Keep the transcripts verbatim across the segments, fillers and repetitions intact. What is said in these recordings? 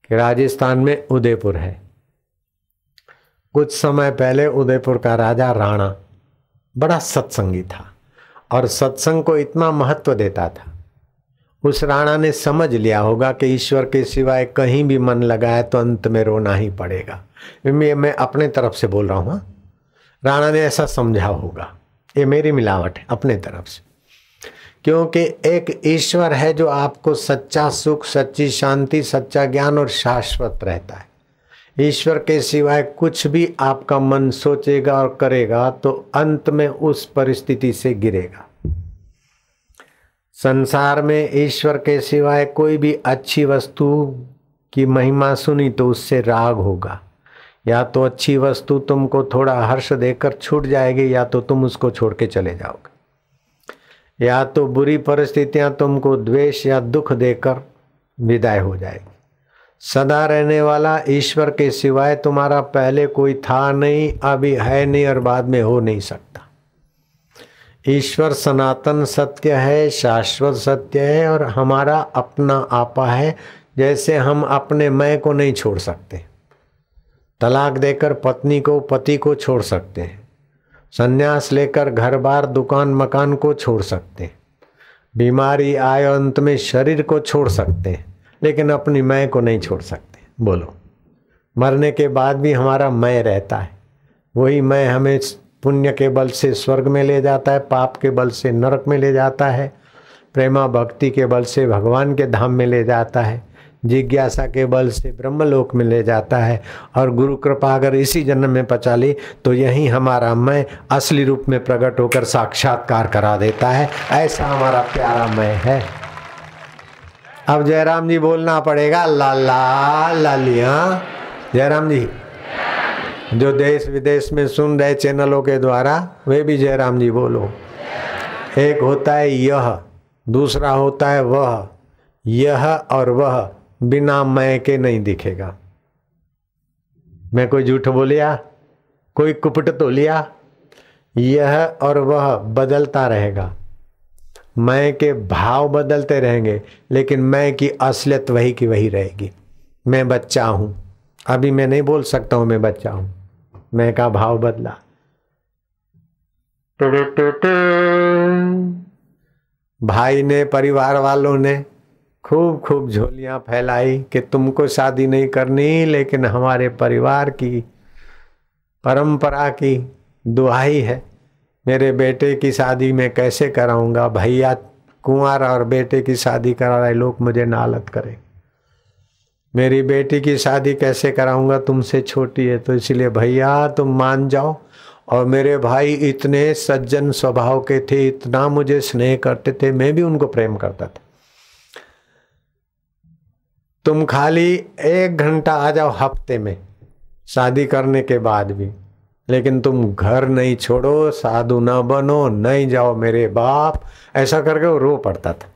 कि राजस्थान में उदयपुर है। कुछ समय पहले उदयपुर का राजा राणा बड़ा सत्संगी था और सत्संग को इतना महत्व देता था। उस राणा ने समझ लिया होगा कि ईश्वर के सिवाय कहीं भी मन लगाए तो अंत में रोना ही पड़ेगा। मैं मैं अपने तरफ से बोल रहा हूँ। राणा ने ऐसा समझा होगा, ये मेरी मिलावट है अपने तरफ से, क्योंकि एक ईश्वर है जो आपको सच्चा सुख, सच्ची शांति, सच्चा ज्ञान और शाश्वत रहता है। ईश्वर के सिवाय कुछ भी आपका मन सोचेगा और करेगा तो अंत में उस परिस्थिति से गिरेगा। संसार में ईश्वर के सिवाय कोई भी अच्छी वस्तु की महिमा सुनी तो उससे राग होगा। या तो अच्छी वस्तु तुमको थोड़ा हर्ष देकर छूट जाएगी, या तो तुम उसको छोड़ के चले जाओगे, या तो बुरी परिस्थितियां तुमको द्वेष या दुख देकर विदाई हो जाएगी। सदा रहने वाला ईश्वर के सिवाय तुम्हारा पहले कोई था नहीं, अभी है नहीं और बाद में हो नहीं सकता। ईश्वर सनातन सत्य है, शाश्वत सत्य है और हमारा अपना आपा है। जैसे हम अपने मैं को नहीं छोड़ सकते, तलाक देकर पत्नी को, पति को छोड़ सकते हैं, संन्यास लेकर घर बार दुकान मकान को छोड़ सकते हैं, बीमारी आए अंत में शरीर को छोड़ सकते हैं, लेकिन अपनी मैं को नहीं छोड़ सकते। बोलो, मरने के बाद भी हमारा मैं रहता है। वही मैं हमें पुण्य के बल से स्वर्ग में ले जाता है, पाप के बल से नरक में ले जाता है, प्रेमा भक्ति के बल से भगवान के धाम में ले जाता है, जिज्ञासा के बल से ब्रह्मलोक में ले जाता है। और गुरु कृपा अगर इसी जन्म में पचा ली तो यही हमारा मैं असली रूप में प्रकट होकर साक्षात्कार करा देता है। ऐसा हमारा प्यारा मैं है। अब जयराम जी बोलना पड़ेगा, लाला लालिया। जयराम जी, जो देश विदेश में सुन रहे चैनलों के द्वारा, वे भी जयराम जी बोलो। एक होता है यह, दूसरा होता है वह। यह और वह बिना मैं के नहीं दिखेगा। मैं कोई झूठ बोलिया, कोई कुपट तो लिया? यह और वह बदलता रहेगा, मैं के भाव बदलते रहेंगे, लेकिन मैं की असलियत वही की वही रहेगी। मैं बच्चा हूं, अभी मैं नहीं बोल सकता हूं मैं बच्चा हूं, मैं का भाव बदला। भाई ने, परिवार वालों ने खूब खूब झोलियां फैलाई कि तुमको शादी नहीं करनी, लेकिन हमारे परिवार की परंपरा की दुहाई है, मेरे बेटे की शादी मैं कैसे कराऊंगा। भैया कुंवारा और बेटे की शादी करा रहे लोग मुझे नालत करें। मेरी बेटी की शादी कैसे कराऊंगा, तुमसे छोटी है, तो इसलिए भैया तुम मान जाओ। और मेरे भाई इतने सज्जन स्वभाव के थे, इतना मुझे स्नेह करते थे, मैं भी उनको प्रेम करता था। तुम खाली एक घंटा आ जाओ हफ्ते में शादी करने के बाद भी, लेकिन तुम घर नहीं छोड़ो, साधु न बनो, नहीं जाओ मेरे बाप। ऐसा करके वो रो पड़ता था।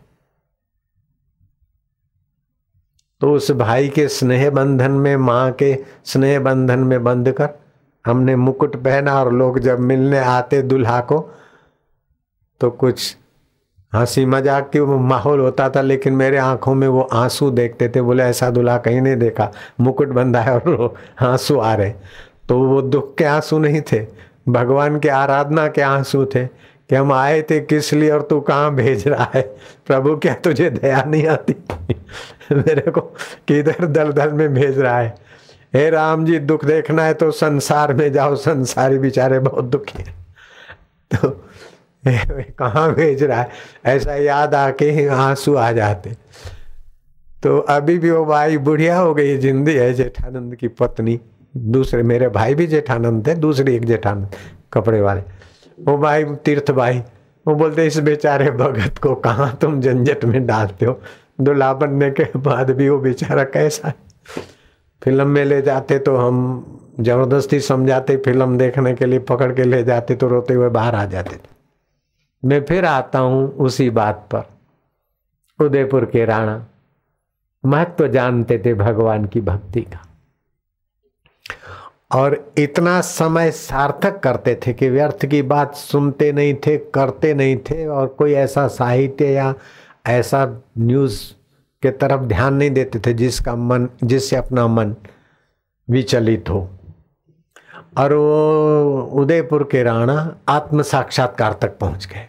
तो उस भाई के स्नेह बंधन में, माँ के स्नेह बंधन में बंध कर हमने मुकुट पहना, और लोग जब मिलने आते दुल्हा को तो कुछ हंसी मजाक की माहौल होता था, लेकिन मेरे आंखों में वो आंसू देखते थे। बोले ऐसा दुल्हा कहीं नहीं देखा, मुकुट बंधा है और आंसू आ रहे। तो वो दुख के आंसू नहीं थे, भगवान के आराधना के आंसू थे कि हम आए थे किस लिए और तू कहाँ भेज रहा है। प्रभु क्या तुझे दया नहीं आती मेरे को किधर दलदल में भेज रहा है। हे राम जी, दुख देखना है तो संसार में जाओ, संसारी बेचारे बहुत दुखी है, तो कहाँ भेज रहा है। ऐसा याद आके आंसू आ जाते। तो अभी भी वो भाई बुढ़िया हो गई, जिंदी है जेठानंद की पत्नी। दूसरे मेरे भाई भी जेठानंद थे, दूसरी एक जेठानंद कपड़े वाले, वो भाई तीर्थ भाई, वो बोलते इस बेचारे भगत को कहाँ तुम झंझट में डालते हो, दूल्हा बनने के बाद भी वो बेचारा कैसा है। फिल्म में ले जाते तो हम जबरदस्ती समझाते, फिल्म देखने के लिए पकड़ के ले जाते तो रोते हुए बाहर आ जाते थे। मैं फिर आता हूं उसी बात पर। उदयपुर के राणा महत्व जानते थे भगवान की भक्ति का, और इतना समय सार्थक करते थे कि व्यर्थ की बात सुनते नहीं थे, करते नहीं थे। और कोई ऐसा साहित्य या ऐसा न्यूज़ के तरफ ध्यान नहीं देते थे, जिसका मन, जिससे अपना मन विचलित हो। और वो उदयपुर के राणा आत्म साक्षात्कार तक पहुंच गए।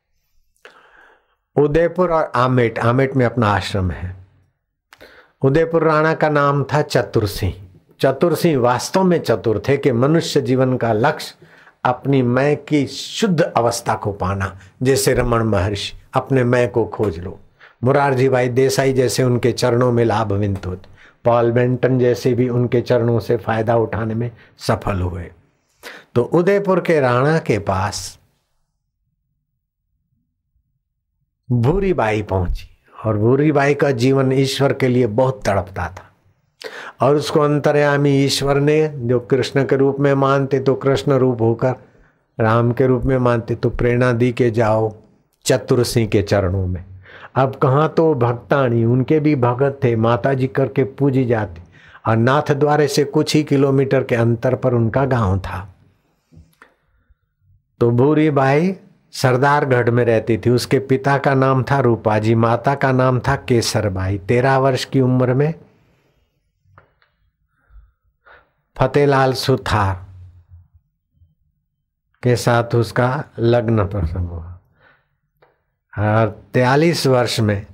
उदयपुर और आमेट, आमेट में अपना आश्रम है। उदयपुर राणा का नाम था चतुर सिंह। चतुर सिंह वास्तव में चतुर थे कि मनुष्य जीवन का लक्ष्य अपनी मैं की शुद्ध अवस्था को पाना। जैसे रमण महर्षि अपने मैं को खोज लो, मुरारजी भाई देसाई जैसे उनके चरणों में लाभविंत होते, पॉल बेंटन जैसे भी उनके चरणों से फायदा उठाने में सफल हुए। तो उदयपुर के राणा के पास भूरी बाई पहुंची और भूरी बाई का जीवन ईश्वर के लिए बहुत तड़पता था और उसको अंतर्यामी ईश्वर ने, जो कृष्ण के रूप में मानते तो कृष्ण रूप होकर, राम के रूप में मानते तो प्रेरणा दी के जाओ चतुर सिंह के चरणों में। अब कहाँ तो भक्तानी, उनके भी भगत थे, माता जी करके पूजी जाती और नाथ द्वारे से कुछ ही किलोमीटर के अंतर पर उनका गांव था। तो भूरी बाई सरदारगढ़ में रहती थी। उसके पिता का नाम था रूपाजी, माता का नाम था केसरबाई। तेरह वर्ष की उम्र में फतेहलाल सुथार के साथ उसका लग्न प्रसंग हुआ और तैतालीस वर्ष में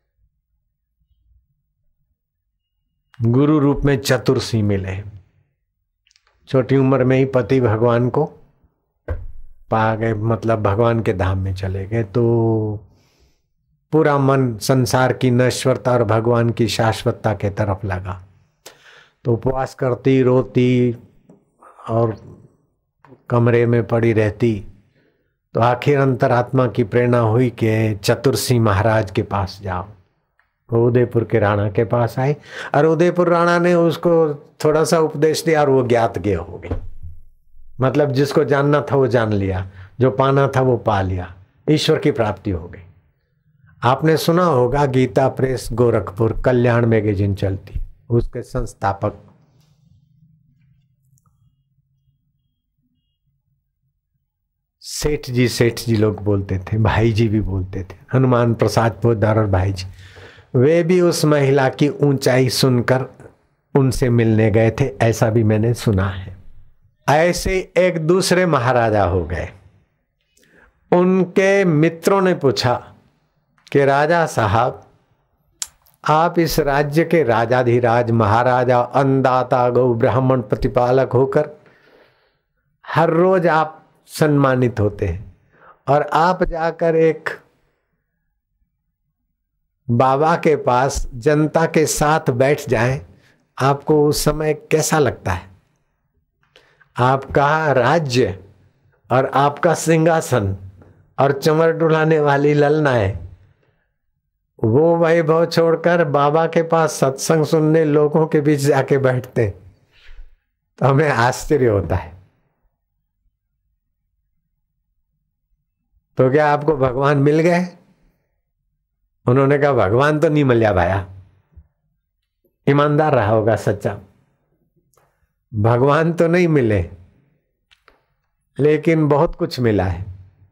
गुरु रूप में चतुर सिंह मिले। छोटी उम्र में ही पति भगवान को पा गए, मतलब भगवान के धाम में चले गए। तो पूरा मन संसार की नश्वरता और भगवान की शाश्वतता के तरफ लगा। तो उपवास करती, रोती और कमरे में पड़ी रहती। तो आखिर अंतरात्मा की प्रेरणा हुई कि चतुर सिंह महाराज के पास जाओ। वो उदयपुर के राणा के पास आई और उदयपुर राणा ने उसको थोड़ा सा उपदेश दिया और वो ज्ञात ज्ञ हो गई। मतलब जिसको जानना था वो जान लिया, जो पाना था वो पा लिया, ईश्वर की प्राप्ति हो गई। आपने सुना होगा गीता प्रेस गोरखपुर कल्याण मैगजीन चलती, उसके संस्थापक सेठ जी, सेठ जी लोग बोलते थे, भाई जी भी बोलते थे, हनुमान प्रसाद पोद्दार और भाई जी। वे भी उस महिला की ऊंचाई सुनकर उनसे मिलने गए थे, ऐसा भी मैंने सुना है। ऐसे एक दूसरे महाराजा हो गए। उनके मित्रों ने पूछा कि राजा साहब, आप इस राज्य के राजाधिराज महाराजा, अन्नदाता, गौ ब्राह्मण प्रतिपालक होकर हर रोज आप सम्मानित होते हैं और आप जाकर एक बाबा के पास जनता के साथ बैठ जाएं, आपको उस समय कैसा लगता है? आपका राज्य और आपका सिंहासन और चमर डुलाने वाली ललनाएं, वो वैभव छोड़कर बाबा के पास सत्संग सुनने लोगों के बीच जाके बैठते, तो हमें आश्चर्य होता है। तो क्या आपको भगवान मिल गए? उन्होंने कहा भगवान तो नहीं मिला भाया, ईमानदार रहा होगा सच्चा, भगवान तो नहीं मिले लेकिन बहुत कुछ मिला है।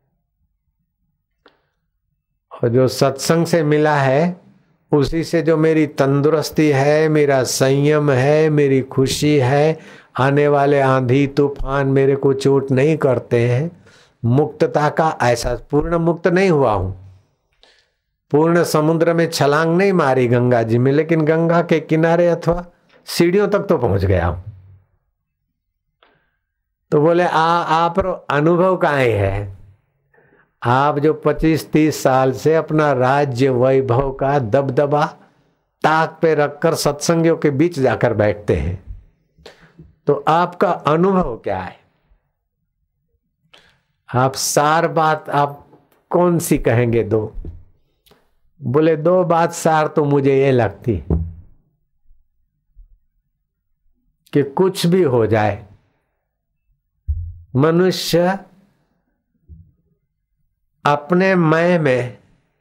और जो सत्संग से मिला है उसी से जो मेरी तंदुरुस्ती है, मेरा संयम है, मेरी खुशी है, आने वाले आंधी तूफान मेरे को चोट नहीं करते हैं, मुक्तता का एहसास। पूर्ण मुक्त नहीं हुआ हूं, पूर्ण समुद्र में छलांग नहीं मारी गंगा जी में, लेकिन गंगा के किनारे अथवा सीढ़ियों तक तो पहुंच गया हूं। तो बोले आ आप अनुभव काहे है? आप जो पच्चीस तीस साल से अपना राज्य वैभव का दबदबा ताक पे रखकर सत्संगियों के बीच जाकर बैठते हैं, तो आपका अनुभव क्या है? आप सार बात आप कौन सी कहेंगे? दो बोले दो बात सार तो मुझे ये लगती कि कुछ भी हो जाए, मनुष्य अपने मैं में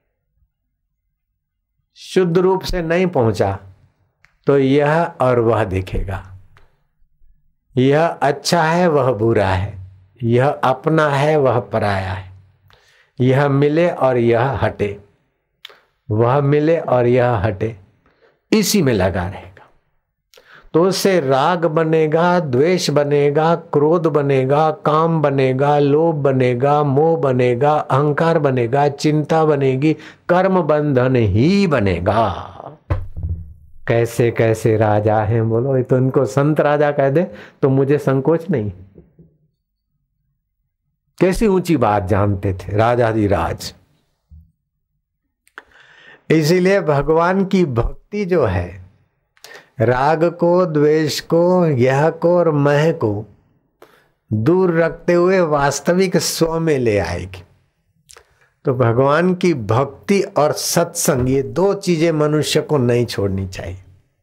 शुद्ध रूप से नहीं पहुंचा तो यह और वह दिखेगा। यह अच्छा है, वह बुरा है, यह अपना है, वह पराया है, यह मिले और यह हटे, वह मिले और यह हटे। इसी में लगा रहेगा तो उससे राग बनेगा, द्वेष बनेगा, क्रोध बनेगा, काम बनेगा, लोभ बनेगा, मोह बनेगा, अहंकार बनेगा, चिंता बनेगी, कर्म बंधन ही बनेगा। कैसे कैसे राजा हैं बोलो, ये तो इनको संत राजा कह दे तो मुझे संकोच नहीं। कैसी ऊंची बात जानते थे राजाधिराज। इसीलिए भगवान की भक्ति जो है राग को, द्वेष को, यह को और मह को दूर रखते हुए वास्तविक स्व में ले आएगी। तो भगवान की भक्ति और सत्संग ये दो चीजें मनुष्य को नहीं छोड़नी चाहिए।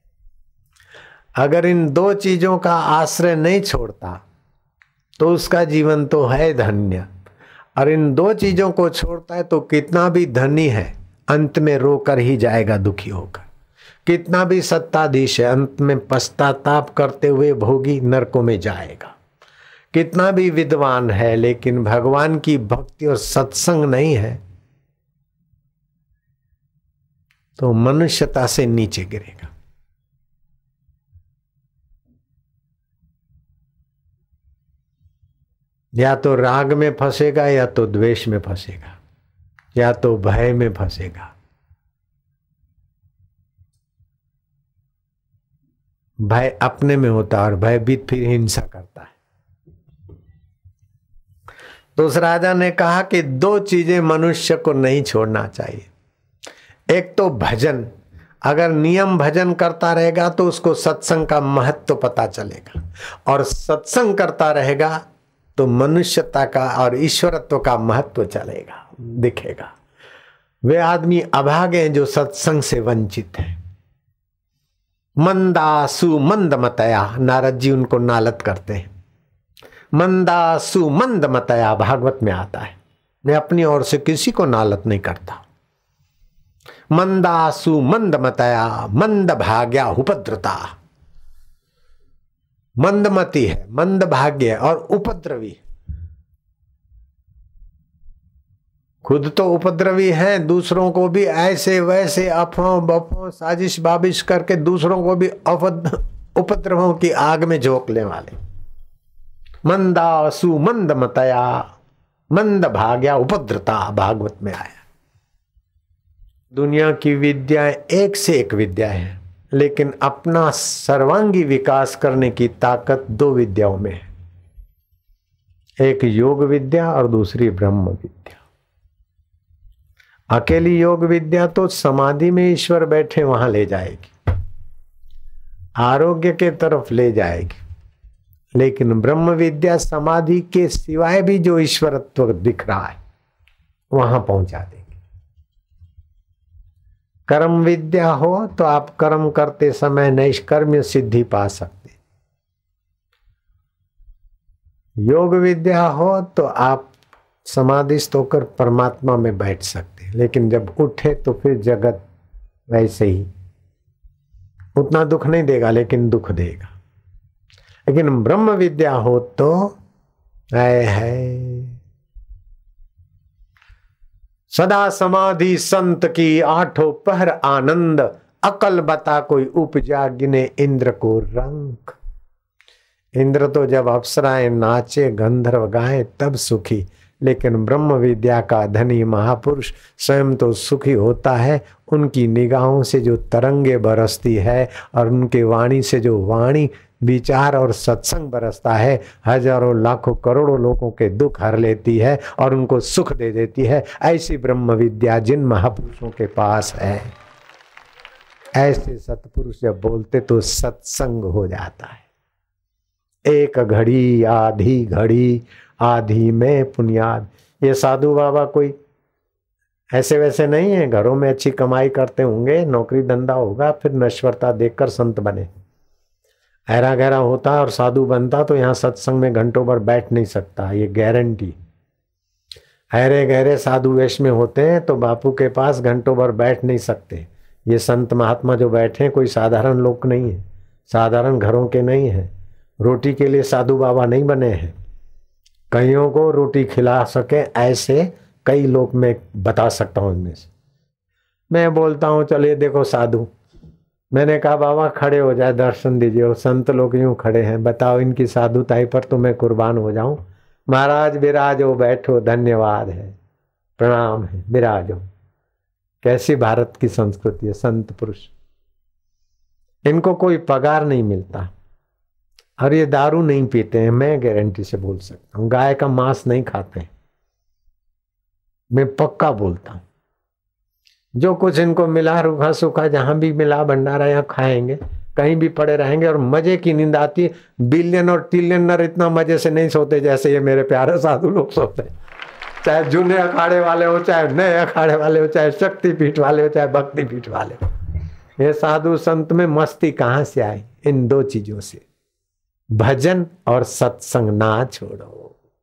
अगर इन दो चीजों का आश्रय नहीं छोड़ता तो उसका जीवन तो है धन्य, और इन दो चीजों को छोड़ता है तो कितना भी धनी है अंत में रोकर ही जाएगा, दुखी होकर। कितना भी सत्ताधीश है अंत में पश्चाताप करते हुए भोगी नरकों में जाएगा। कितना भी विद्वान है लेकिन भगवान की भक्ति और सत्संग नहीं है तो मनुष्यता से नीचे गिरेगा। या तो राग में फंसेगा, या तो द्वेष में फंसेगा, या तो भय में फंसेगा। भय अपने में होता है और भयभीत फिर हिंसा करता है। तो उस राजा ने कहा कि दो चीजें मनुष्य को नहीं छोड़ना चाहिए। एक तो भजन, अगर नियम भजन करता रहेगा तो उसको सत्संग का महत्व तो पता चलेगा, और सत्संग करता रहेगा तो मनुष्यता का और ईश्वरत्व का महत्व चलेगा, दिखेगा। वे आदमी अभागे हैं जो सत्संग से वंचित है। मंदासु मंद मतया, नारद जी उनको नालत करते हैं। मंदासु मंद मतया भागवत में आता है, मैं अपनी ओर से किसी को नालत नहीं करता। मंदासु मंद मतया मंद भाग्या उपद्रता, मंदमती है, मंद भाग्य और उपद्रवी। खुद तो उपद्रवी हैं, दूसरों को भी ऐसे वैसे अफवाह बफवाह साजिश बाबिश करके दूसरों को भी उपद्रवों की आग में झोंकने वाले। मंदासु मंद मतया मंद भाग्या उपद्रता, भागवत में आया। दुनिया की विद्याएं एक से एक विद्या है, लेकिन अपना सर्वांगी विकास करने की ताकत दो विद्याओं में है, एक योग विद्या और दूसरी ब्रह्म विद्या। अकेली योग विद्या तो समाधि में ईश्वर बैठे वहां ले जाएगी, आरोग्य के तरफ ले जाएगी, लेकिन ब्रह्म विद्या समाधि के सिवाय भी जो ईश्वरत्व दिख रहा है वहां पहुंचा देगी। कर्म विद्या हो तो आप कर्म करते समय नैष्कर्म्य सिद्धि पा सकते। योग विद्या हो तो आप समाधिस्थ होकर परमात्मा में बैठ सकते, लेकिन जब उठे तो फिर जगत वैसे ही, उतना दुख नहीं देगा लेकिन दुख देगा। लेकिन ब्रह्म विद्या हो तो है, है सदा समाधि संत की आठों पहर आनंद, अकल बता कोई उपजा गिने इंद्र को रंग। इंद्र तो जब अप्सराएं नाचे गंधर्व गाए तब सुखी, लेकिन ब्रह्म विद्या का धनी महापुरुष स्वयं तो सुखी होता है। उनकी निगाहों से जो तरंगे बरसती है और उनके वाणी से जो वाणी विचार और सत्संग बरसता है, हजारों लाखों करोड़ों लोगों के दुख हर लेती है और उनको सुख दे देती है। ऐसी ब्रह्म विद्या जिन महापुरुषों के पास है, ऐसे सत्पुरुष जब बोलते तो सत्संग हो जाता है। एक घड़ी आधी घड़ी आधी में पुनियाद। ये साधु बाबा कोई ऐसे वैसे नहीं है, घरों में अच्छी कमाई करते होंगे, नौकरी धंधा होगा, फिर नश्वरता देखकर संत बने। ऐरा गहरा होता और साधु बनता तो यहाँ सत्संग में घंटों भर बैठ नहीं सकता, ये गारंटी। ऐरे गहरे साधु वेश में होते हैं तो बापू के पास घंटों भर बैठ नहीं सकते। ये संत महात्मा जो बैठे हैं कोई साधारण लोग नहीं है, साधारण घरों के नहीं है। रोटी के लिए साधु बाबा नहीं बने हैं, कईयों को रोटी खिला सके ऐसे कई लोग मैं बता सकता हूँ। इनमें से मैं बोलता हूँ चलिए देखो साधु, मैंने कहा बाबा खड़े हो जाए, दर्शन दीजिए। और संत लोग यूं खड़े हैं, बताओ इनकी साधुताई पर तो मैं कुर्बान हो जाऊं। महाराज विराजो, बैठो, धन्यवाद है, प्रणाम है, विराजो। कैसी भारत की संस्कृति है, संत पुरुष, इनको कोई पगार नहीं मिलता और ये दारू नहीं पीते हैं, मैं गारंटी से बोल सकता हूं। गाय का मांस नहीं खाते हैं, मैं पक्का बोलता हूं। जो कुछ इनको मिला रूखा सूखा, जहां भी मिला भंडारा, यहाँ खाएंगे, कहीं भी पड़े रहेंगे और मजे की नींद आती। बिलियन और ट्रिलियनर इतना मजे से नहीं सोते जैसे ये मेरे प्यारे साधु लोग सोते, चाहे जूने अखाड़े वाले हो, चाहे नए अखाड़े वाले हो, चाहे शक्तिपीठ वाले हो, चाहे भक्ति पीठ वाले हो। ये साधु संत में मस्ती कहां से आई? इन दो चीजों से, भजन और सत्संग ना छोड़ो।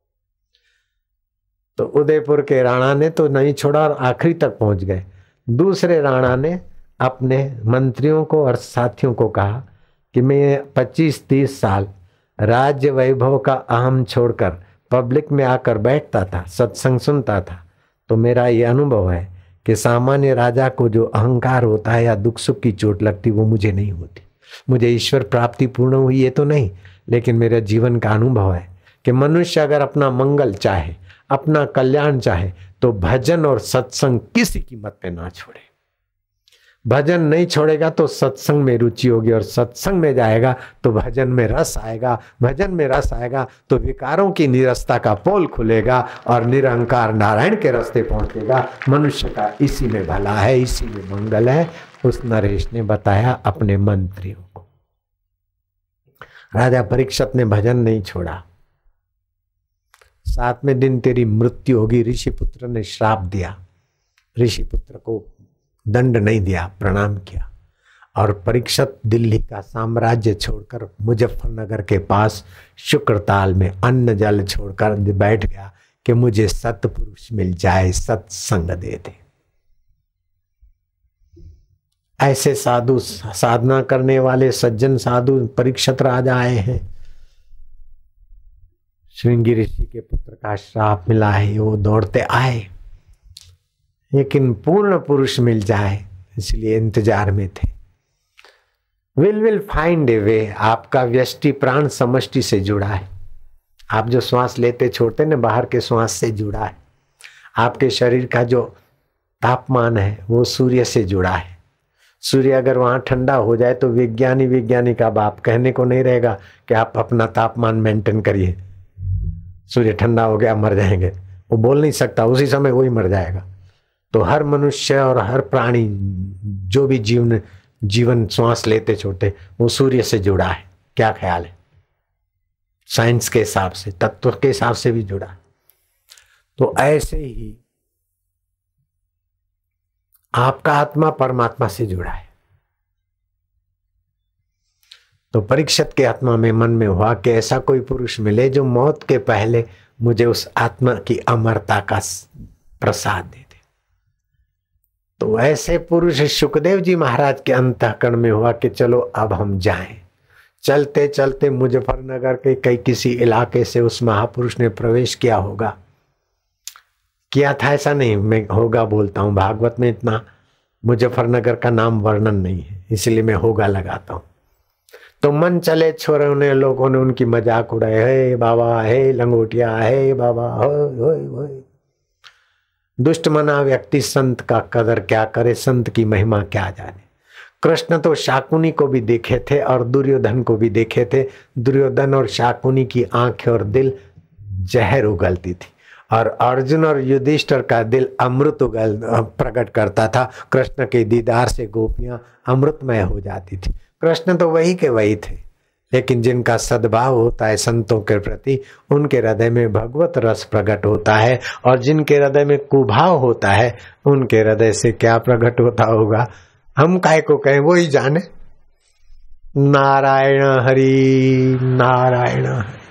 तो उदयपुर के राणा ने तो नहीं छोड़ा और आखिरी तक पहुंच गए। दूसरे राणा ने अपने मंत्रियों को और साथियों को कहा कि मैं पच्चीस तीस साल राज्य वैभव का अहम छोड़कर पब्लिक में आकर बैठता था, सत्संग सुनता था, तो मेरा ये अनुभव है कि सामान्य राजा को जो अहंकार होता है या दुख सुख की चोट लगती, वो मुझे नहीं होती। मुझे ईश्वर प्राप्ति पूर्ण हुई ये तो नहीं, लेकिन मेरे जीवन का अनुभव है कि मनुष्य अगर अपना मंगल चाहे, अपना कल्याण चाहे, तो भजन और सत्संग किसी कीमत पे ना छोड़े। भजन नहीं छोड़ेगा तो सत्संग में रुचि होगी, और सत्संग में जाएगा तो भजन में रस आएगा, भजन में रस आएगा तो विकारों की निरस्ता का पोल खुलेगा और निरंकार नारायण के रास्ते पहुंचेगा। मनुष्य का इसी में भला है, इसी में मंगल है। उस नरेश ने बताया अपने मंत्रियों को। राजा परीक्षित ने भजन नहीं छोड़ा। सातवें दिन तेरी मृत्यु होगी, ऋषिपुत्र ने श्राप दिया। ऋषिपुत्र को दंड नहीं दिया, प्रणाम किया, और परीक्षित दिल्ली का साम्राज्य छोड़कर मुजफ्फरनगर के पास शुक्रताल में अन्न जल छोड़कर बैठ गया कि मुझे सत्पुरुष मिल जाए, सत्संग दे दे। ऐसे साधु, साधना करने वाले सज्जन साधु परीक्षित राजा आए हैं। श्रृंगी ऋषि के पुत्र का श्राप मिला है, वो दौड़ते आए, लेकिन पूर्ण पुरुष मिल जाए इसलिए इंतजार में थे। Will will find a way. आपका व्यष्टि प्राण समष्टि से जुड़ा है। आप जो श्वास लेते छोड़ते ना, बाहर के श्वास से जुड़ा है। आपके शरीर का जो तापमान है वो सूर्य से जुड़ा है। सूर्य अगर वहां ठंडा हो जाए तो विज्ञानी विज्ञानी का बाप कहने को नहीं रहेगा कि आप अपना तापमान मेंटेन करिए, सूर्य ठंडा हो गया मर जाएंगे, वो बोल नहीं सकता, उसी समय वही मर जाएगा। तो हर मनुष्य और हर प्राणी जो भी जीवन जीवन श्वास लेते छोटे, वो सूर्य से जुड़ा है। क्या ख्याल है? साइंस के हिसाब से, तत्व के हिसाब से भी जुड़ा। तो ऐसे ही आपका आत्मा परमात्मा से जुड़ा है। तो परीक्षित के आत्मा में मन में हुआ कि ऐसा कोई पुरुष मिले जो मौत के पहले मुझे उस आत्मा की अमरता का प्रसाद दे दे। तो ऐसे पुरुष सुखदेव जी महाराज के अंतःकरण में हुआ कि चलो अब हम जाएं। चलते चलते मुजफ्फरनगर के कई किसी इलाके से उस महापुरुष ने प्रवेश किया होगा, किया था ऐसा नहीं, मैं होगा बोलता हूँ। भागवत में इतना मुजफ्फरनगर का नाम वर्णन नहीं है, इसलिए मैं होगा लगाता हूँ। तो मन चले छोरे ने लोगों ने उनकी मजाक उड़ाए, हे बाबा, हे लंगोटिया, हे बाबा, होय होय होय। दुष्ट मना व्यक्ति संत का कदर क्या करे, संत की महिमा क्या जाने। कृष्ण तो शाकुनी को भी देखे थे और दुर्योधन को भी देखे थे। दुर्योधन और शाकुनी की आंखें और दिल जहर उगलती थी, और अर्जुन और युधिष्ठिर का दिल अमृत उगल प्रकट करता था। कृष्ण के दीदार से गोपियां अमृतमय हो जाती थी। कृष्ण तो वही के वही थे, लेकिन जिनका सद्भाव होता है संतों के प्रति, उनके हृदय में भगवत रस प्रकट होता है, और जिनके हृदय में कुभाव होता है, उनके हृदय से क्या प्रकट होता होगा हम काय को कहें, वो ही जाने। नारायण हरि नारायण हरि।